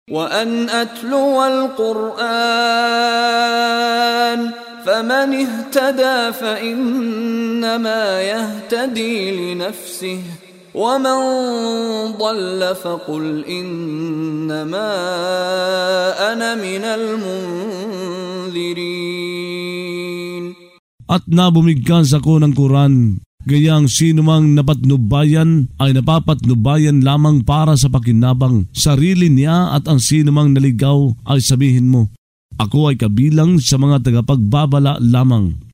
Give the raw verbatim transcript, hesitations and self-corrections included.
وأن أتلو القرآن فمن اهتدى فإنما يهتدي لنفسه ومن ضل فقل إنما أنا من المنذرين. At nabumigkas ako ng Quran, gayang sinumang napatnubayan ay napapatnubayan lamang para sa pakinabang sarili niya, at ang sinumang naligaw ay sabihin mo, ako ay kabilang sa mga tagapagbabala lamang.